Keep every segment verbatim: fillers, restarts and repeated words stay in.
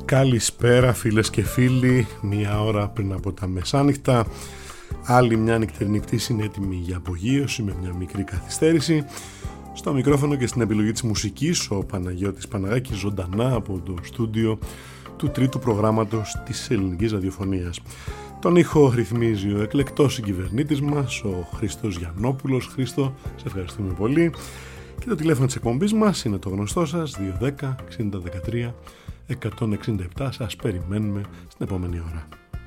Καλησπέρα φίλες και φίλοι, μία ώρα πριν από τα μεσάνυχτα. Άλλη μια νυχτερινή πτήση είναι έτοιμη για απογείωση με μια μικρή καθυστέρηση. Στο μικρόφωνο και στην επιλογή της μουσικής ο Παναγιώτης Παναγάκης, ζωντανά από το στούντιο του τρίτου προγράμματος της ελληνικής ραδιοφωνίας. Τον ήχο ρυθμίζει ο εκλεκτός συγκυβερνήτης μας, ο Χρήστος Γιαννόπουλος. Χρήστο, σε ευχαριστούμε πολύ. Και το τηλέφωνο της εκπομπής μας είναι το γνωστό σας, δύο ένα μηδέν εξήντα δεκατρία εκατόν εξήντα επτά. Σας περιμένουμε στην επόμενη ώρα.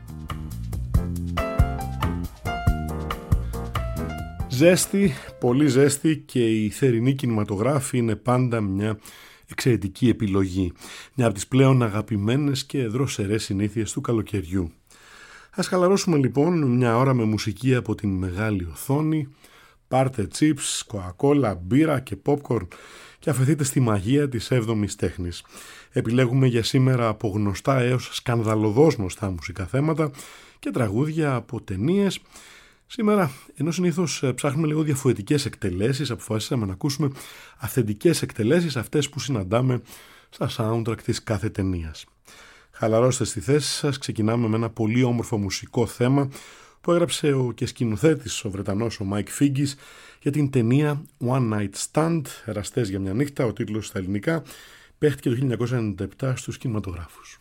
Ζέστη, πολύ ζέστη, και η θερινή κινηματογράφη είναι πάντα μια εξαιρετική επιλογή. Μια από τις πλέον αγαπημένες και δροσερές συνήθειες του καλοκαιριού. Ας χαλαρώσουμε λοιπόν μια ώρα με μουσική από την μεγάλη οθόνη. Πάρτε chips, κοκακόλα, μπύρα και popcorn και αφαιθείτε στη μαγεία της έβδομης τέχνης. Επιλέγουμε για σήμερα από γνωστά έως σκανδαλωδώς γνωστά μουσικά θέματα και τραγούδια από ταινίες. Σήμερα, ενώ συνήθως ψάχνουμε λίγο διαφορετικές εκτελέσεις, αποφασίσαμε να ακούσουμε αυθεντικές εκτελέσεις, αυτές που συναντάμε στα soundtrack της κάθε ταινίας. Χαλαρώστε στη θέση σας, ξεκινάμε με ένα πολύ όμορφο μουσικό θέμα που έγραψε ο και σκηνοθέτης ο Βρετανός ο Mike Figgis για την ταινία One Night Stand, εραστές για μια νύχτα, ο τίτλος στα ελληνικά, παίχτηκε το χίλια εννιακόσια ενενήντα επτά στους κινηματογράφους.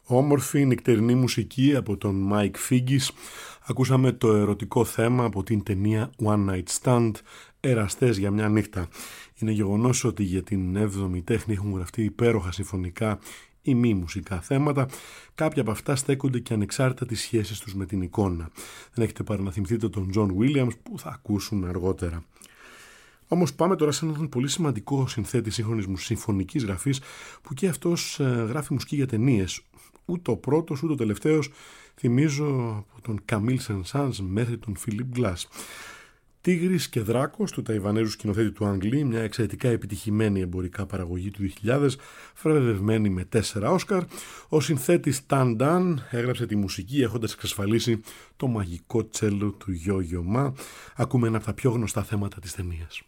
Όμορφη νυχτερινή μουσική από τον Mike Figgis. Ακούσαμε το ερωτικό θέμα από την ταινία One Night Stand, Εραστές για μια νύχτα. Είναι γεγονός ότι για την έβδομη τέχνη έχουν γραφτεί υπέροχα συμφωνικά ή μη μουσικά θέματα. Κάποια από αυτά στέκονται και ανεξάρτητα τις σχέσεις τους με την εικόνα. Δεν έχετε παρά να θυμηθείτε τον John Williams που θα ακούσουμε αργότερα. Όμως πάμε τώρα σε έναν πολύ σημαντικό συνθέτη σύγχρονης συμφωνικής γραφής που και αυτός γράφει μουσική για ταινίες. Ούτε ο πρώτος ούτε ο τελευταίος, θυμίζω, από τον Καμίλ Σεν-Σανς μέχρι τον Φιλίπ Γκλάς. Τίγρης και Δράκος του Ταϊβανέζου σκηνοθέτη του Αγγλί, μια εξαιρετικά επιτυχημένη εμπορικά παραγωγή του δύο χιλιάδες, βραβευμένη με τέσσερα Όσκαρ. Ο συνθέτης Ταν Ντάν έγραψε τη μουσική έχοντας εξασφαλίσει το μαγικό τσέλο του Yo Yo Ma. Ακούμε ένα από τα πιο γνωστά θέματα της ταινίας.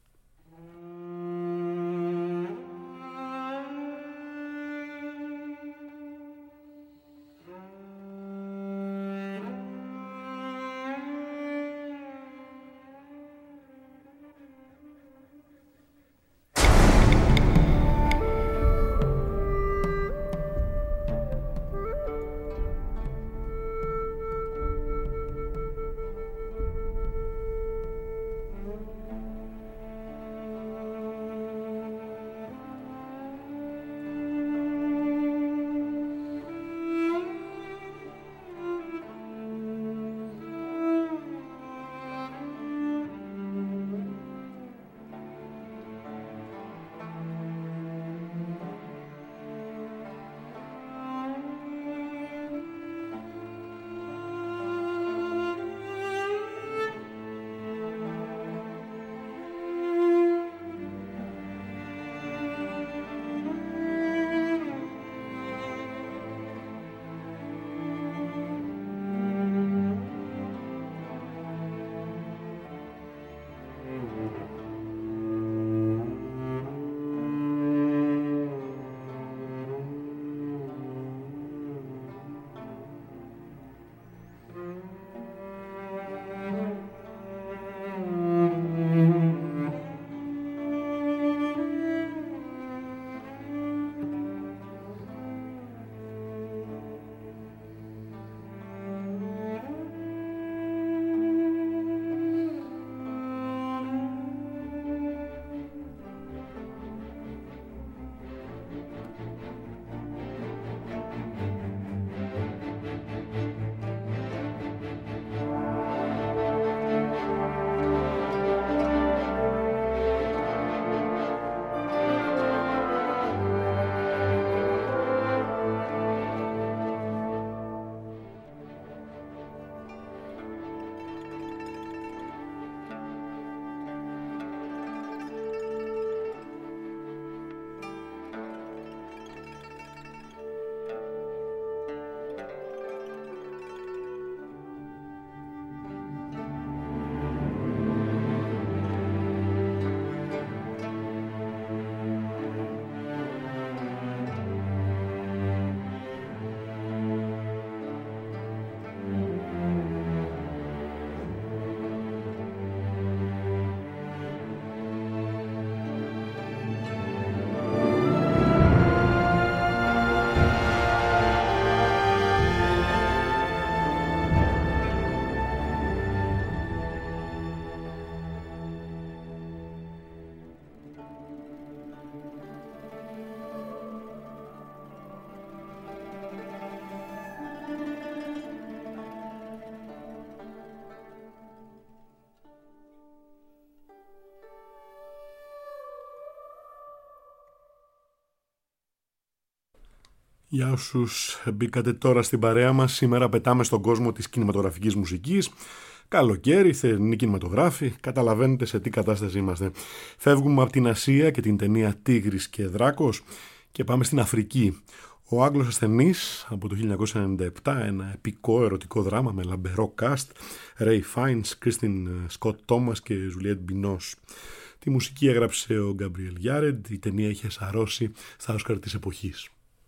Για όσους μπήκατε τώρα στην παρέα μας, σήμερα πετάμε στον κόσμο της κινηματογραφικής μουσικής. Καλοκαίρι, θερινή κινηματογράφη, καταλαβαίνετε σε τι κατάσταση είμαστε. Φεύγουμε από την Ασία και την ταινία Τίγρης και Δράκος και πάμε στην Αφρική. Ο Άγγλος ασθενής από το χίλια εννιακόσια ενενήντα επτά, ένα επικό ερωτικό δράμα με λαμπερό cast, Ray Fiennes, Kristen Scott Thomas και Juliette Binoche. Τη μουσική έγραψε ο Γκάμπριελ Γιάρεντ, η ταινία είχε σαρώσει στα Όσκαρ της εποχής.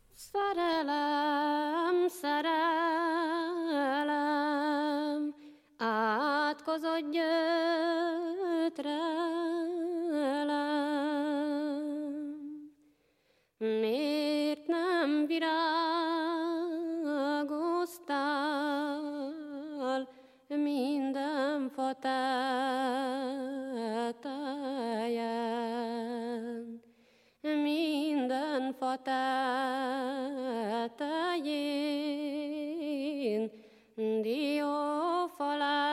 Szerelem, szerelem, átkozott gyötrelem. Miért nem virág minden fa tetején, diófa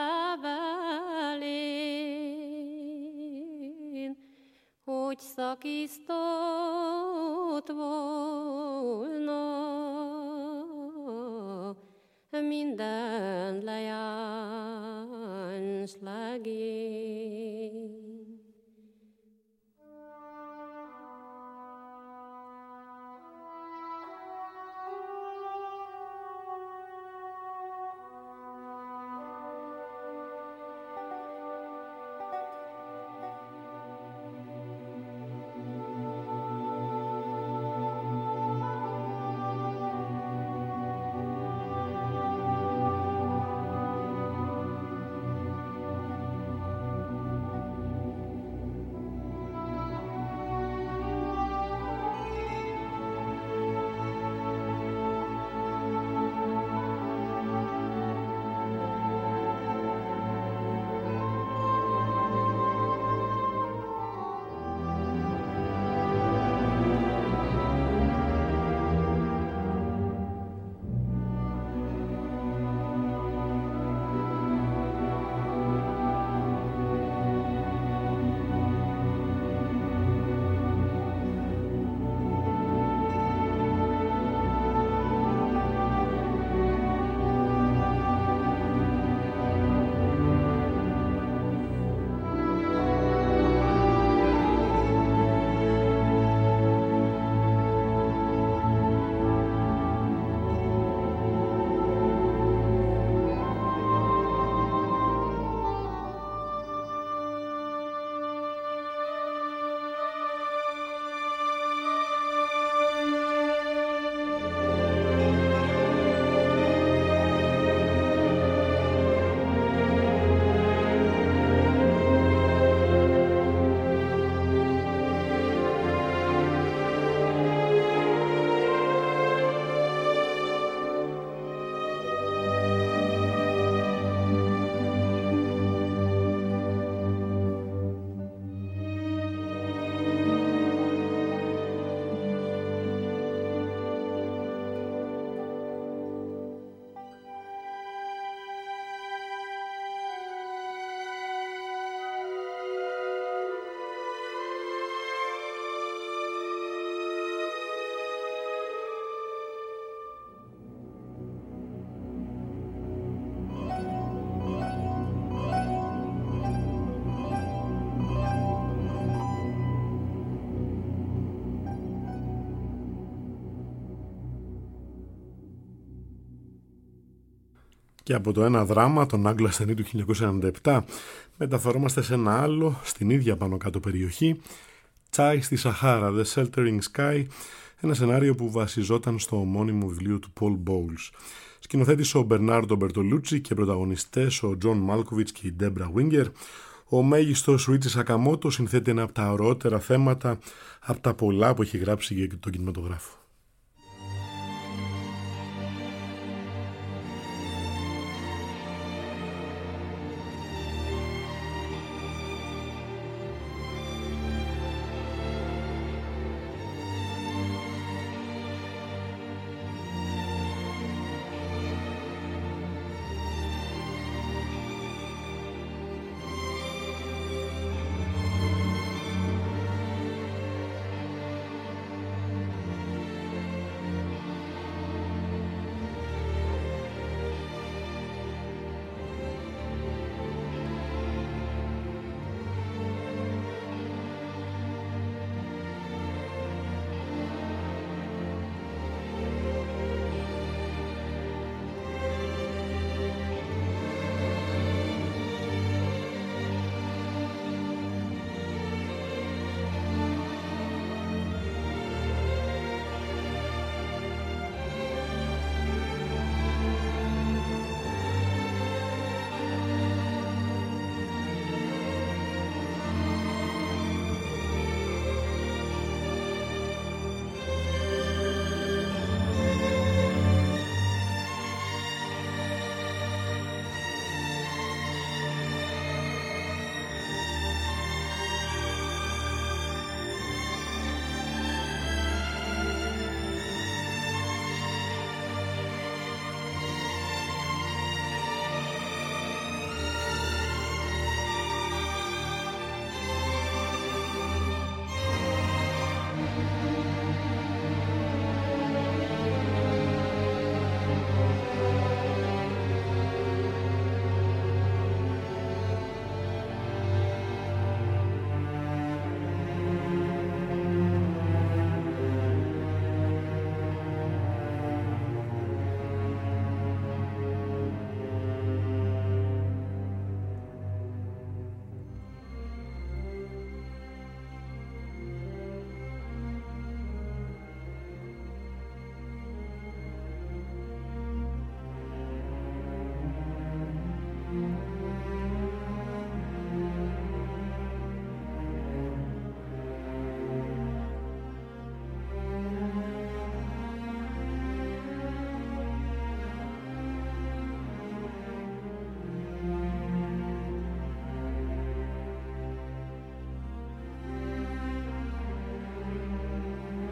levelén, hogy szakisztott volna minden lejáns legény. Και από το ένα δράμα, τον Άγγλο ασθενή του χίλια εννιακόσια ενενήντα επτά, μεταφερόμαστε σε ένα άλλο, στην ίδια πάνω κάτω περιοχή, Τσάι στη Σαχάρα, The Sheltering Sky, ένα σενάριο που βασιζόταν στο ομώνυμο βιβλίο του Paul Bowles. Σκηνοθέτης ο Μπερνάρντο Μπερτολούτσι και πρωταγωνιστές ο Τζον Μάλκοβιτς και η Ντέμπρα Βίνγκερ. Ο μέγιστος Ρουίτσι Σακαμότο συνθέτει ένα από τα ωραιότερα θέματα από τα πολλά που έχει γράψει για τον κινηματογράφο.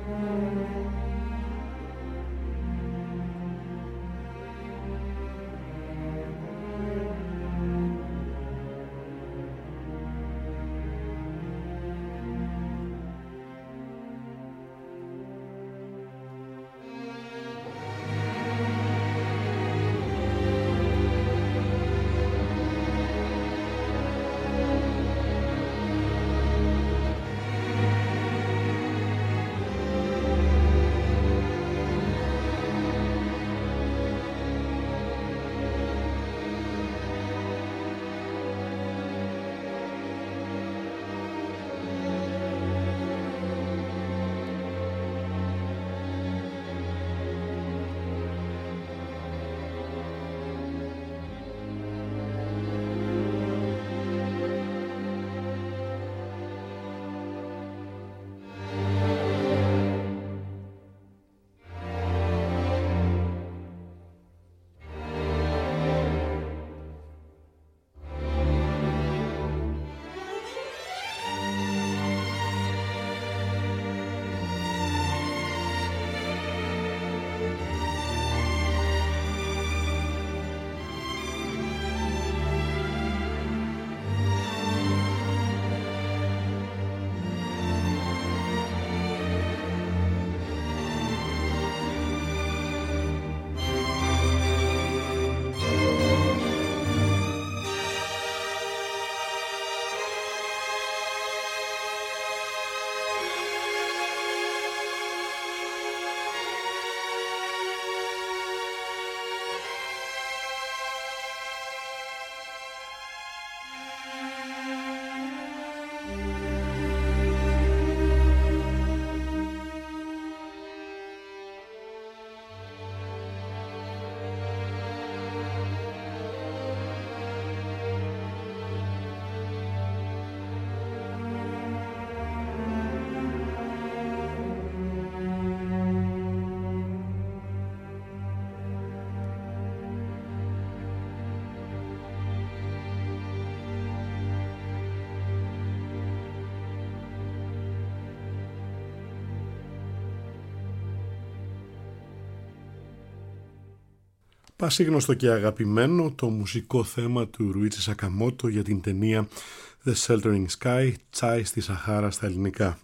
Πασίγνωστο και αγαπημένο το μουσικό θέμα του Ρουίτσι Σακαμότο για την ταινία The Sheltering Sky, Τσάι στη Σαχάρα στα ελληνικά.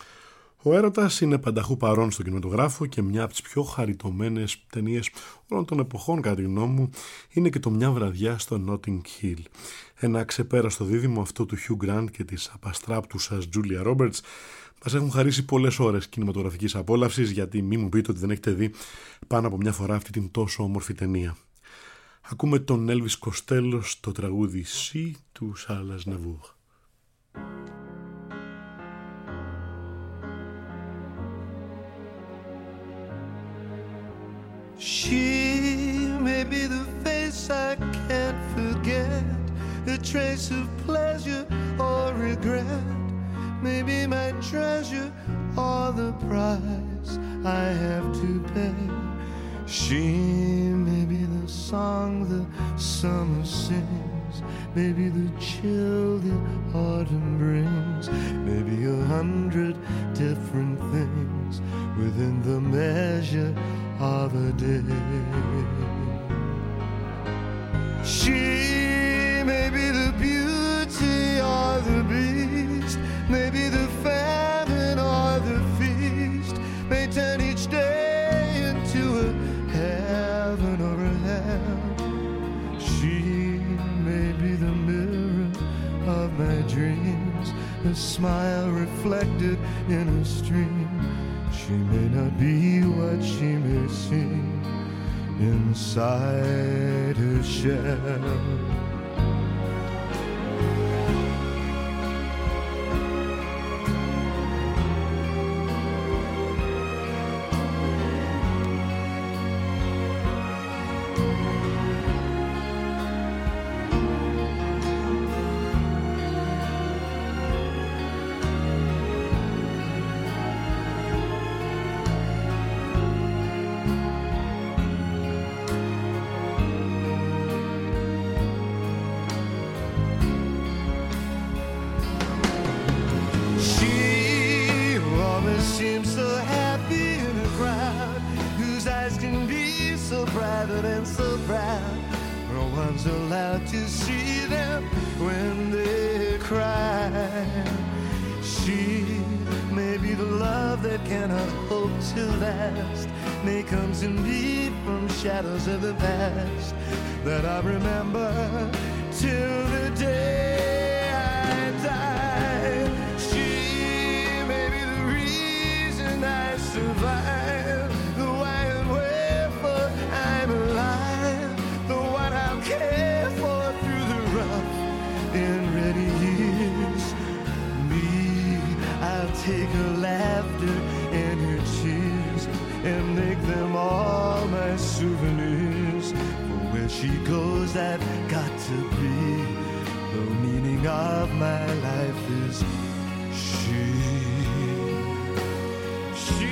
Ο έρωτας είναι πανταχού παρόν στον κινηματογράφο και μια από τις πιο χαριτωμένες ταινίες όλων των εποχών, κατά τη γνώμη μου, είναι και το «Μια βραδιά στο Notting Hill». Ένα ξεπέραστο δίδυμο αυτό του Hugh Grant και της απαστράπτουσας Julia Roberts μας έχουν χαρίσει πολλές ώρες κινηματογραφικής απόλαυσης, γιατί μη μου πείτε ότι δεν έχετε δει πάνω από μια φορά αυτή την τόσο όμορφη ταινία. Ακούμε τον Elvis Costello στο τραγούδι «Sea» του Charles Aznavour. She may be the face I can't forget, a trace of pleasure or regret, maybe my treasure or the price I have to pay. She may be the song the summer sings, maybe the chill that autumn brings, maybe a hundred different things within the measure of a day. She may be the beauty or the beast, maybe the famine or the feast, may turn each day into a heaven or a hell. She may be the mirror of my dreams, a smile reflected in a stream. She may not be what she may seem inside her shell. one's allowed to see them when they cry. She may be the love that cannot hope to last, may come to me from shadows of the past that I remember till the day I die. She may be the reason I survive, the why and wherefore I'm alive, the one I'll care for through the rough and ready years. Me, I'll take her laughter and her tears and make them all my souvenirs. For where she goes, I've got to be. The meaning of my life is she. She.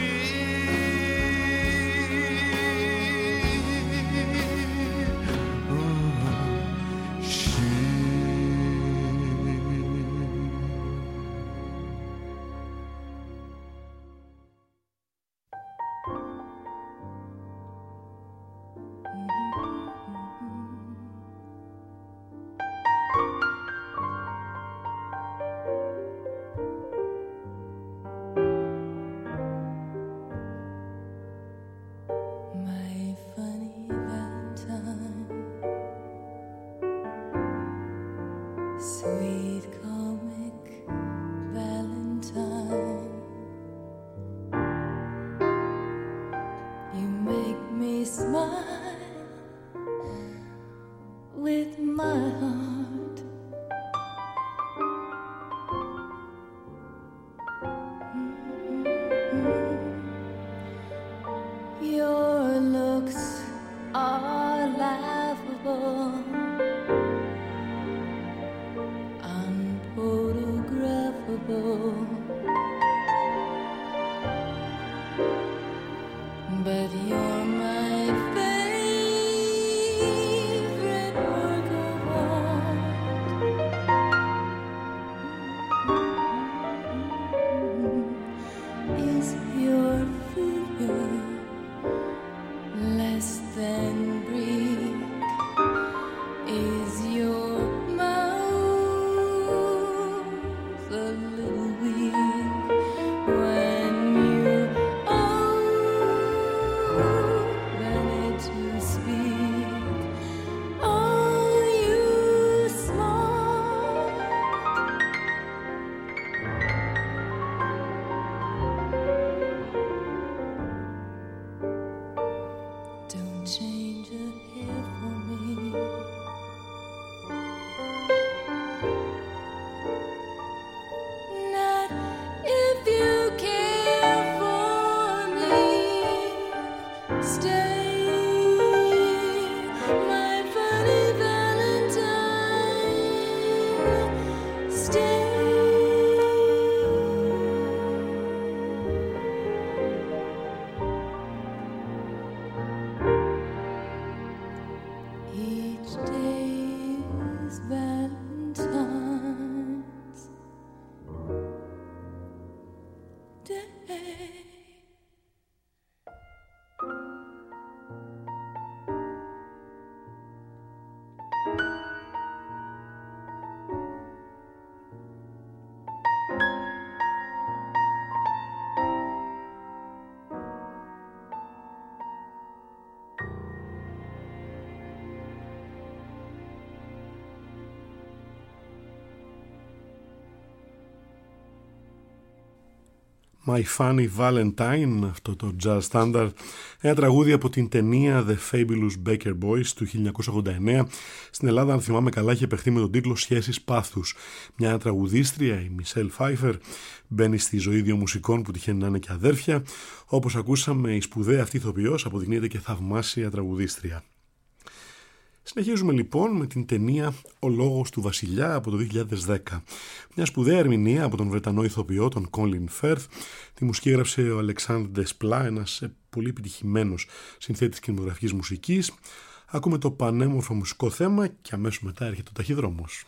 My Funny Valentine, αυτό το jazz standard, ένα τραγούδι από την ταινία The Fabulous Baker Boys του χίλια εννιακόσια ογδόντα εννέα. Στην Ελλάδα, αν θυμάμαι καλά, είχε παιχτεί με τον τίτλο «Σχέσεις πάθους». Μια τραγουδίστρια, η Μισελ Φάιφερ, μπαίνει στη ζωή δύο μουσικών που τυχαίνει να είναι και αδέρφια. Όπως ακούσαμε, η σπουδαία αυτή ηθοποιός αποδεικνύεται και θαυμάσια τραγουδίστρια. Συνεχίζουμε λοιπόν με την ταινία «Ο λόγος του βασιλιά» από το δύο χιλιάδες δέκα. Μια σπουδαία ερμηνεία από τον Βρετανό ηθοποιό, τον Colin Firth. Τη μουσική έγραψε ο Αλεξάνδρ Ντεσπλά, ένας πολύ επιτυχημένος συνθέτης κινηματογραφικής μουσικής. Ακούμε το πανέμορφο μουσικό θέμα και αμέσως μετά έρχεται ο ταχυδρόμος.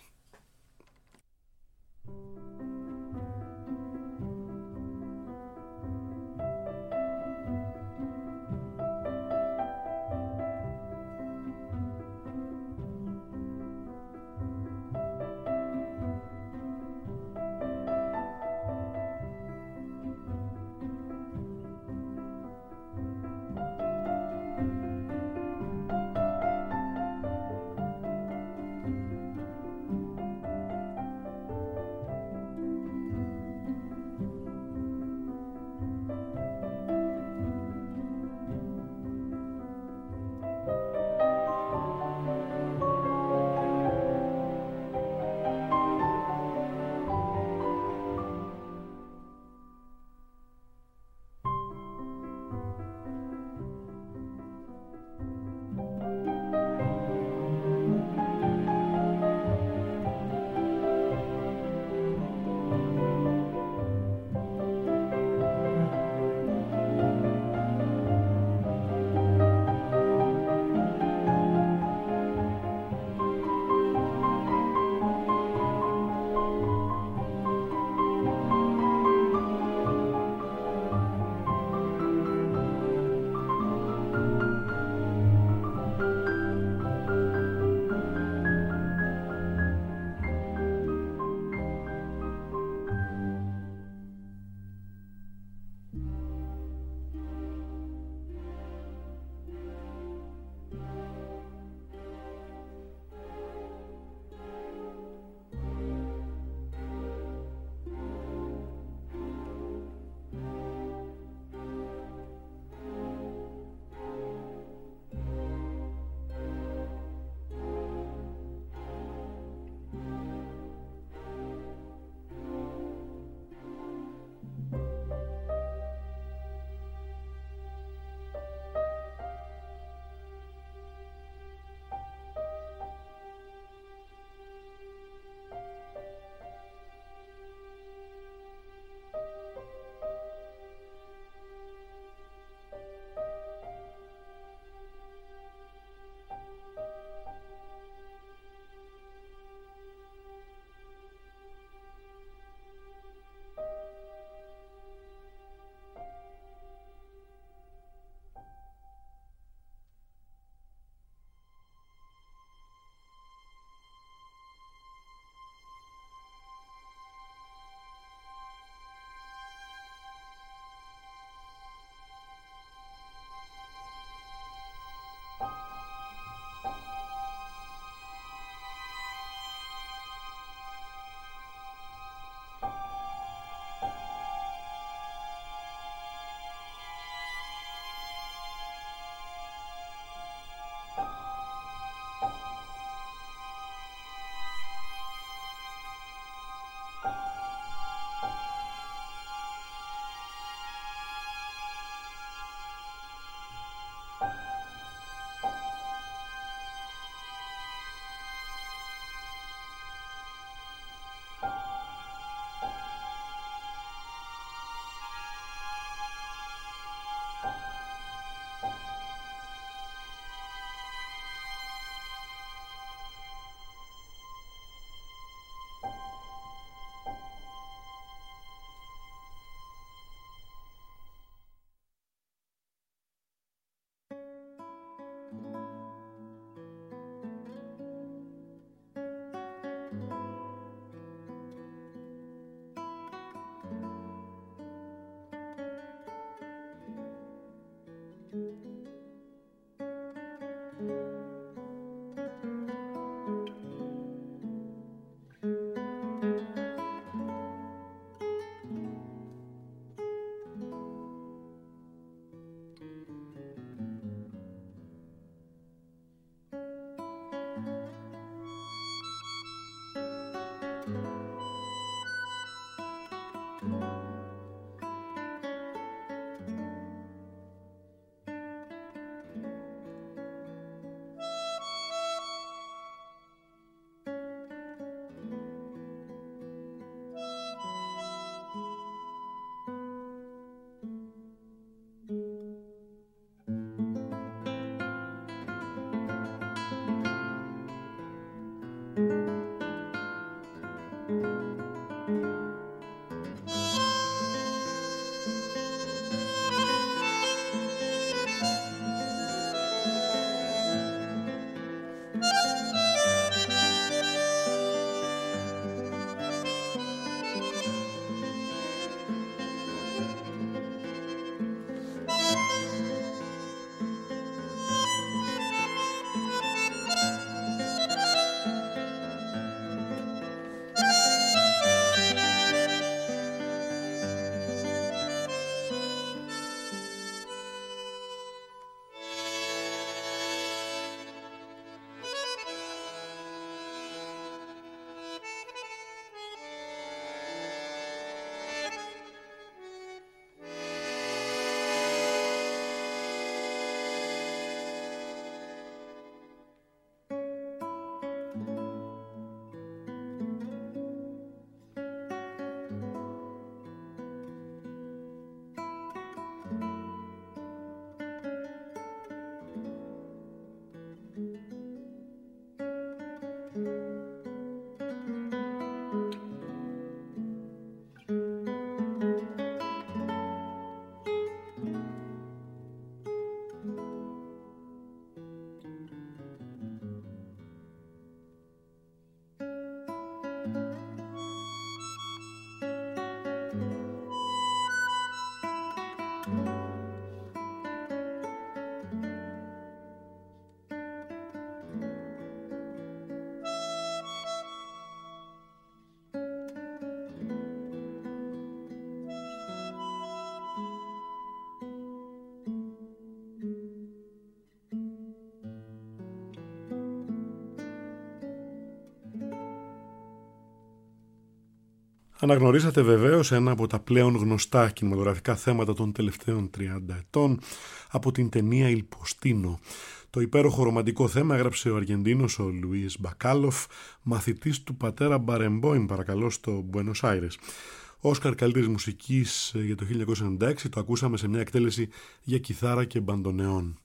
Αναγνωρίσατε βεβαίως ένα από τα πλέον γνωστά κινηματογραφικά θέματα των τελευταίων τριάντα ετών από την ταινία Il Postino. Το υπέροχο ρομαντικό θέμα έγραψε ο Αργεντίνος ο Λουίς Μπακάλοφ, μαθητής του πατέρα Μπαρεμπόιμ, παρακαλώ, στο Μπουένος Άιρες. Όσκαρ καλύτερης μουσικής για το χίλια εννιακόσια ενενήντα έξι, το ακούσαμε σε μια εκτέλεση για κιθάρα και μπαντονεόν.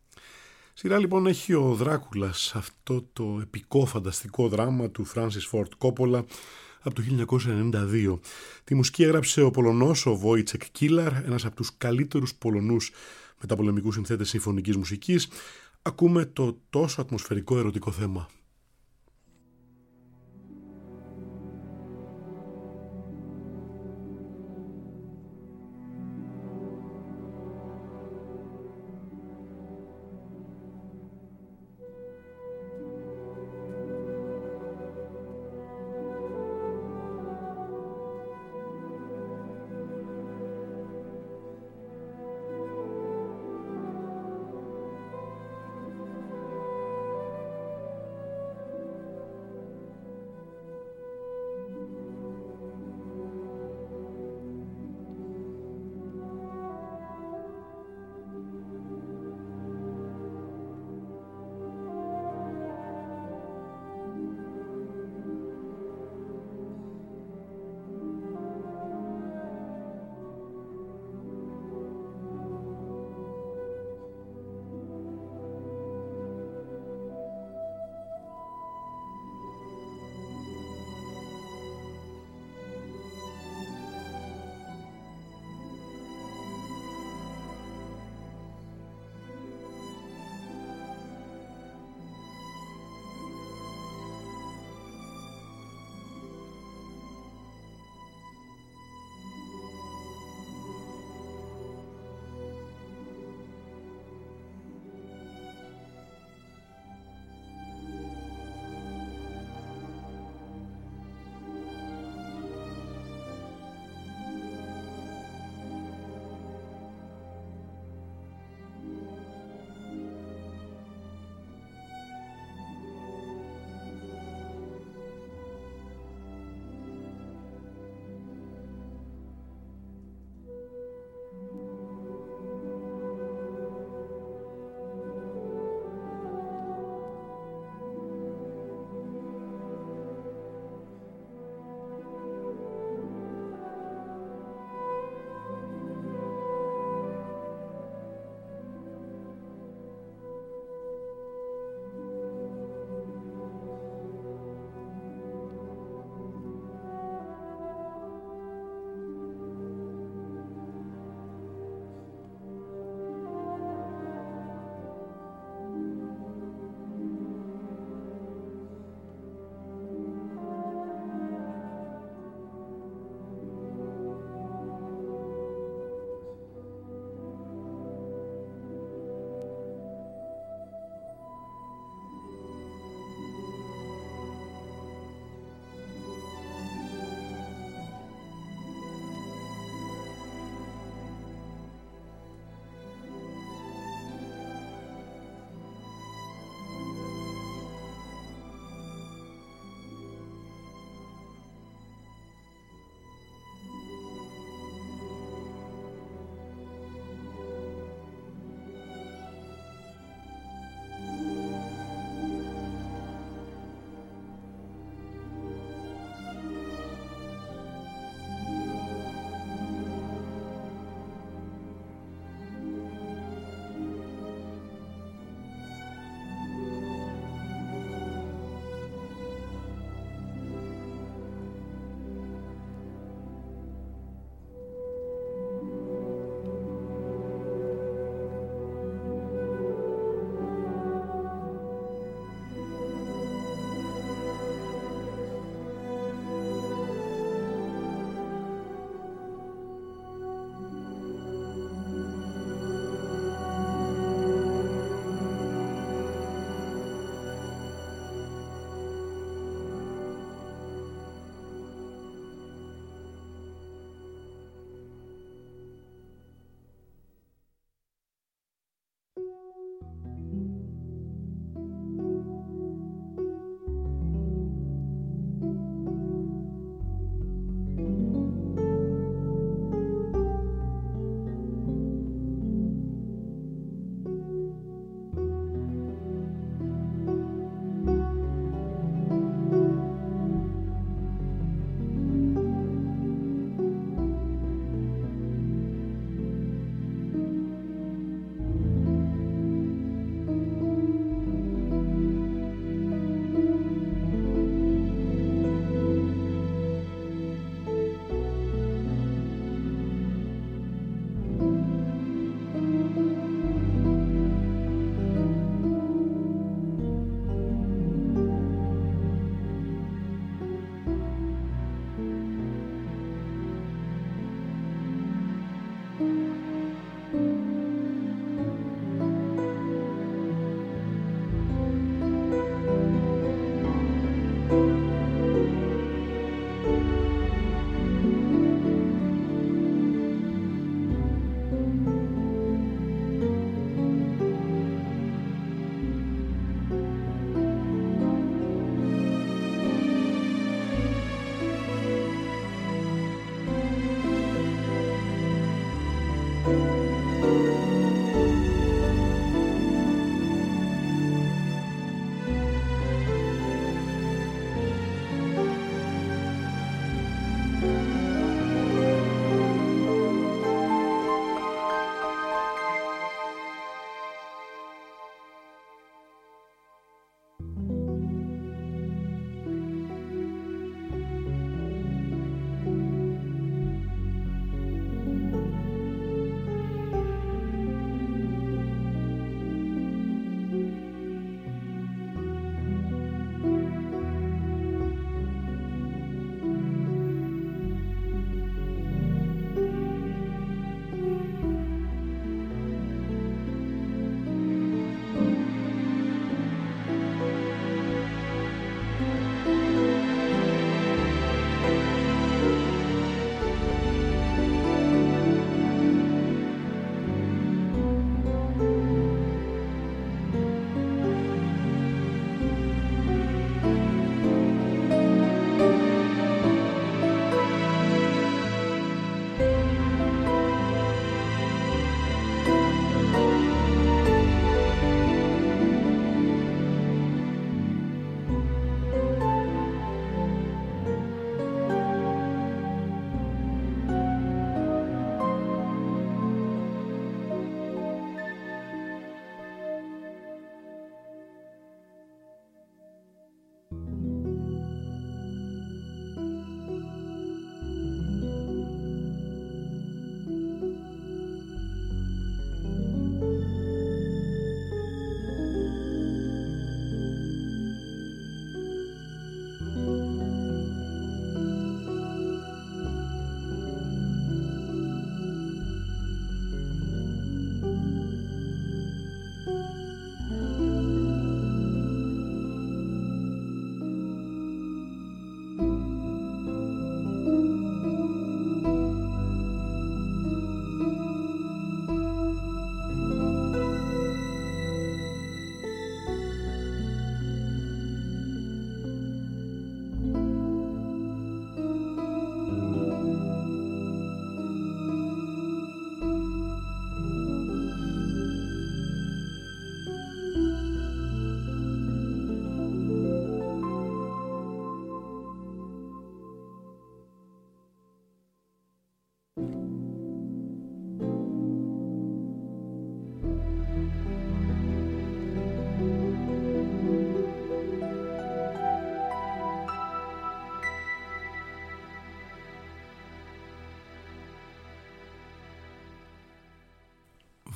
Σειρά λοιπόν έχει ο Δράκουλας, αυτό το επικό φανταστικό δράμα του Φράνσις Φόρτ Κόπολα από το χίλια εννιακόσια ενενήντα δύο. Τη μουσική έγραψε ο Πολωνός ο Βόιτσεκ Κίλαρ, ένας από τους καλύτερους Πολωνούς μεταπολεμικούς συνθέτες συμφωνικής μουσικής. Ακούμε το τόσο ατμοσφαιρικό ερωτικό θέμα.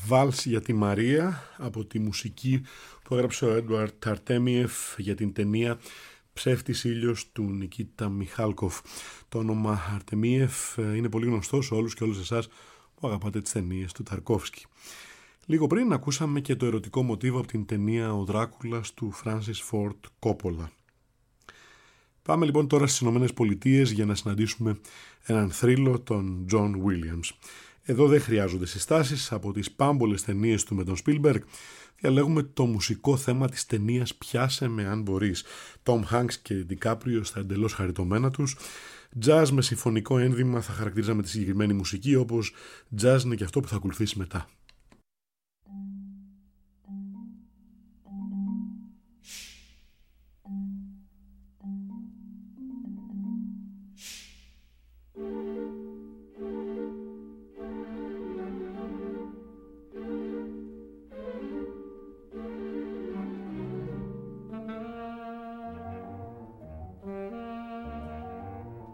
Βάλς για τη Μαρία από τη μουσική που έγραψε ο Έντουαρτ Ταρτέμιεφ για την ταινία «Ψεύτης ήλιος» του Νικίτα Μιχάλκοφ. Το όνομα Αρτεμίεφ είναι πολύ γνωστό σε όλους και όλους εσάς που αγαπάτε τις ταινίες του Ταρκόφσκι. Λίγο πριν ακούσαμε και το ερωτικό μοτίβο από την ταινία «Ο Δράκουλας» του Φράνσις Φόρντ Κόπολα. Πάμε λοιπόν τώρα στις Ηνωμένες Πολιτείες για να συναντήσουμε έναν θρύλο, τον Τζον Βίλιαμς. Εδώ δεν χρειάζονται συστάσεις, από τις πάμπολες ταινίες του με τον Σπίλμπεργκ διαλέγουμε το μουσικό θέμα της ταινίας «Πιάσε με αν μπορείς». Τόμ Χάνκς και Ντικάπριο στα εντελώς χαριτωμένα τους. Τζαζ με συμφωνικό ένδυμα θα χαρακτηρίζαμε τη συγκεκριμένη μουσική, όπως τζαζ είναι και αυτό που θα ακολουθήσει μετά.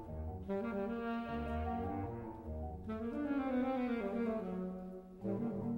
Thank you.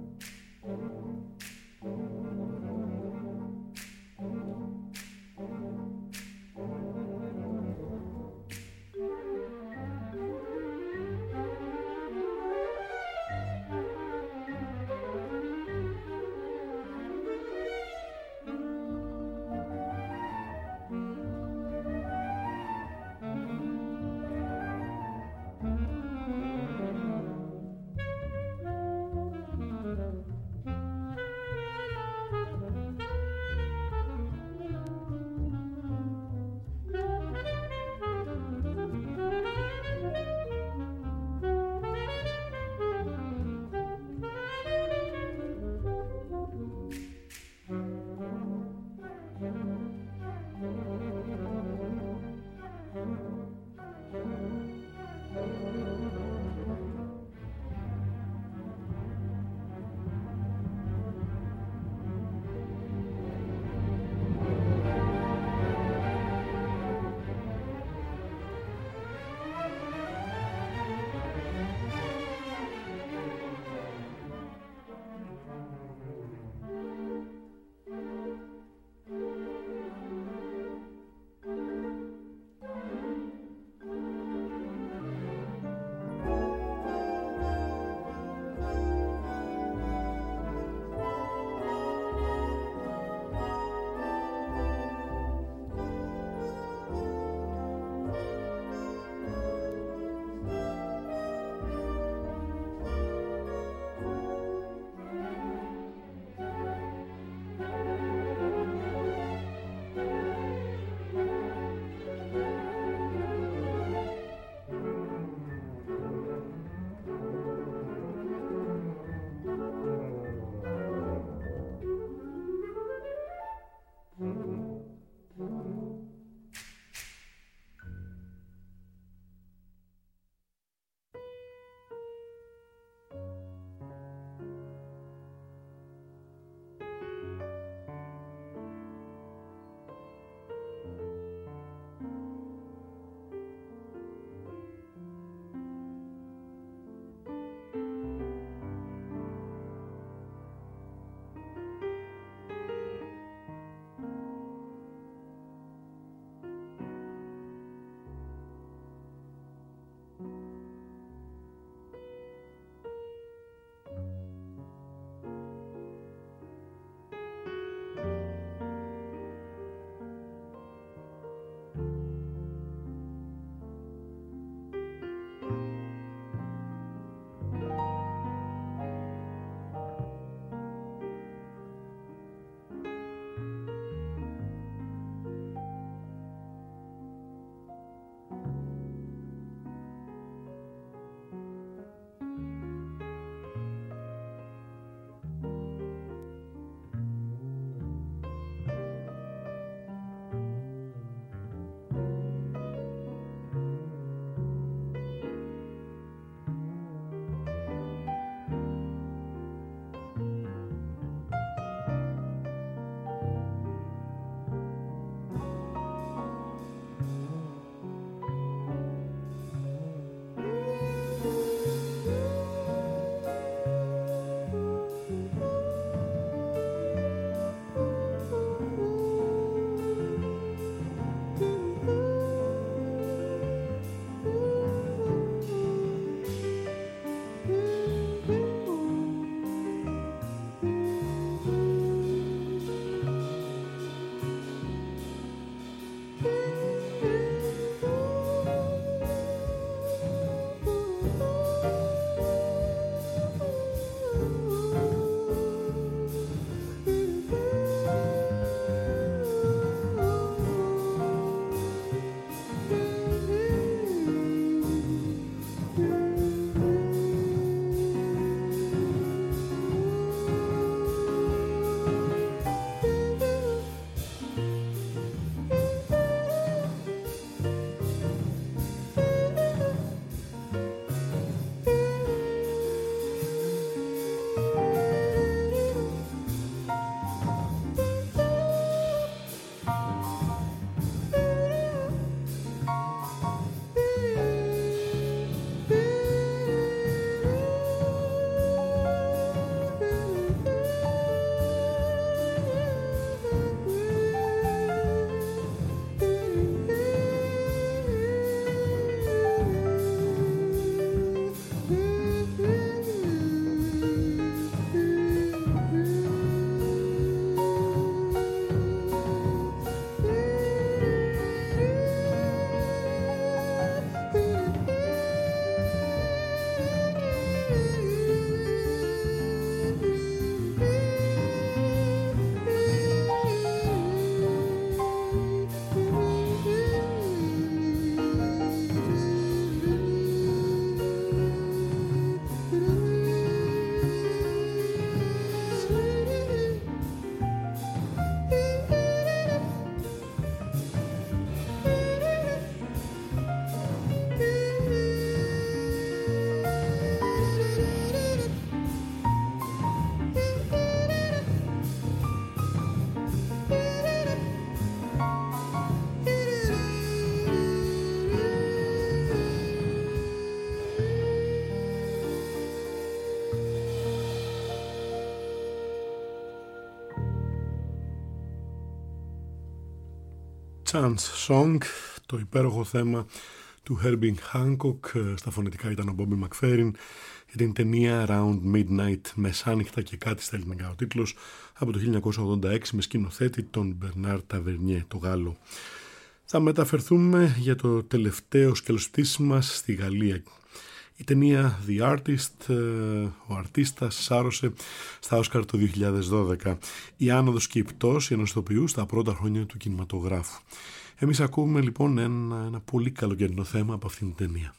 Sun's Song, το υπέροχο θέμα του Herbie Hancock, στα φωνητικά ήταν ο Bobby McFerrin, για την ταινία Around Midnight, μεσάνυχτα και κάτι στα ελληνικά ο τίτλος, από το χίλια εννιακόσια ογδόντα έξι με σκηνοθέτη τον Bernard Tavernier, το Γάλλο. Θα μεταφερθούμε για το τελευταίο σκέλος πτήσης μας στη Γαλλία. Η ταινία The Artist, ο αρτίστας, σάρωσε στα Όσκαρ το δύο χιλιάδες δώδεκα. Η άνοδος και η πτώση ενός ηθοποιού στα πρώτα χρόνια του κινηματογράφου. Εμείς ακούμε λοιπόν ένα, ένα πολύ καλοκαιρινό θέμα από αυτήν την ταινία.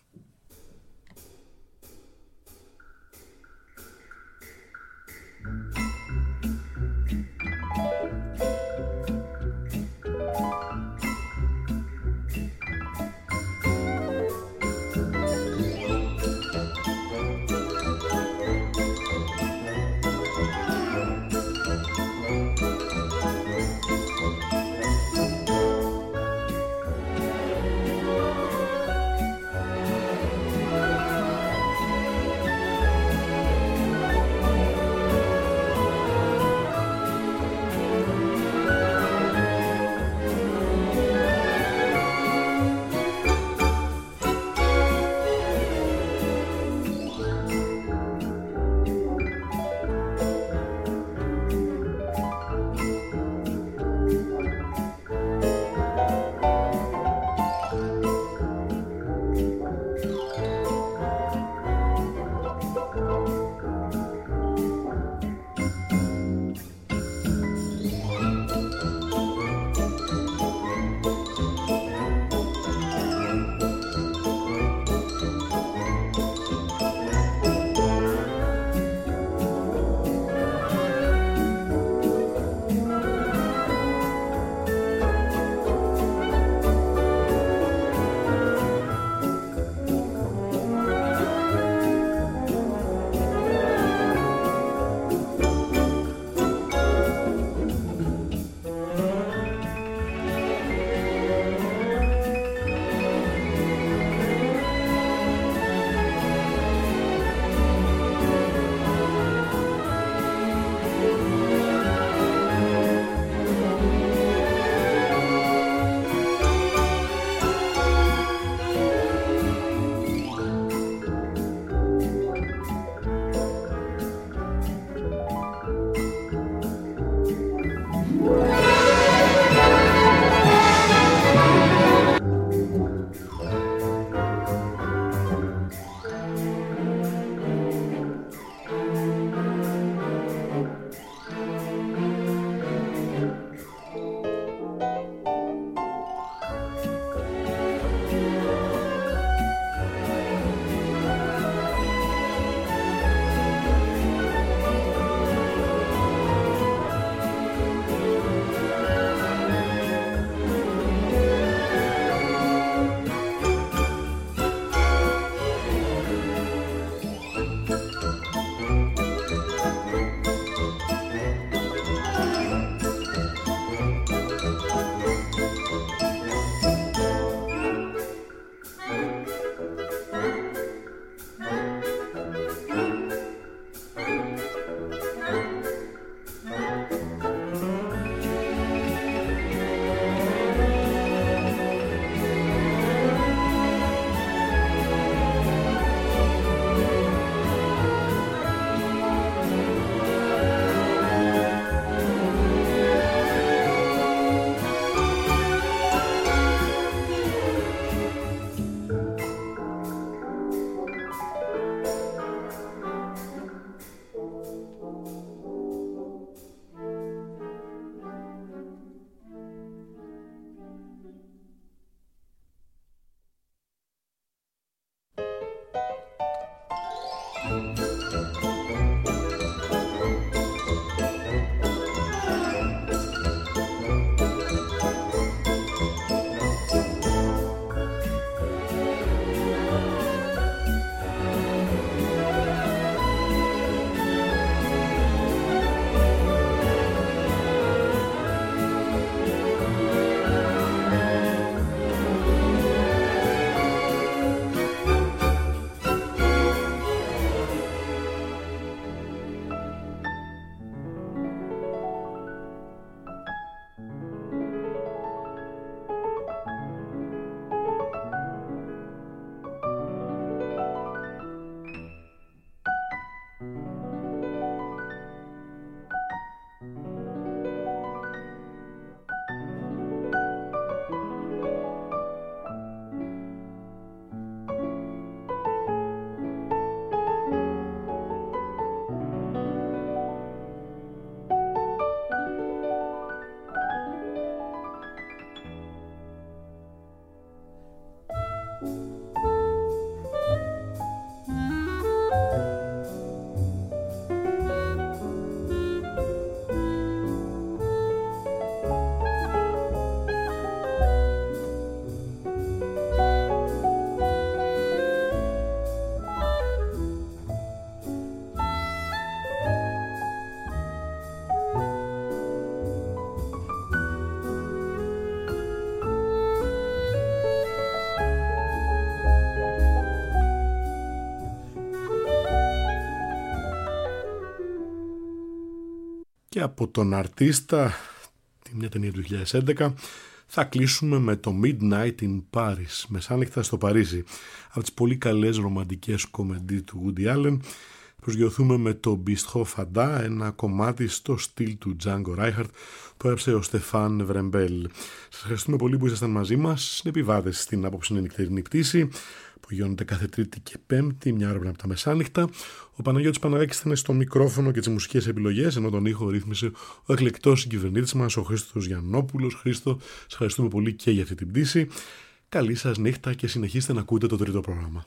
Και από τον αρτίστα, μια ταινία του δύο χιλιάδες έντεκα, θα κλείσουμε με το Midnight in Paris, μεσάνυχτα στο Παρίσι. Από τις πολύ καλές ρομαντικές κομμεντί του Woody Allen, προσγειωθούμε με το Bistro Fada, ένα κομμάτι στο στυλ του Django Reinhardt που έγραψε ο Στεφάν Βρεμπέλ. Σας ευχαριστούμε πολύ που ήσασταν μαζί μας, επιβάτες στην απόψινή νυχτερινή πτήση που γιώνεται κάθε Τρίτη και Πέμπτη, μια ώρα πριν από τα μεσάνυχτα. Ο Παναγιώτης Παναγάκης ήταν στο μικρόφωνο και τις μουσικές επιλογές, ενώ τον ήχο ρύθμισε ο εκλεκτός συγκυβερνήτης μας, ο Χρήστος Γιαννόπουλος. Χρήστο, σας ευχαριστούμε πολύ και για αυτή την πτήση. Καλή σας νύχτα και συνεχίστε να ακούτε το τρίτο πρόγραμμα.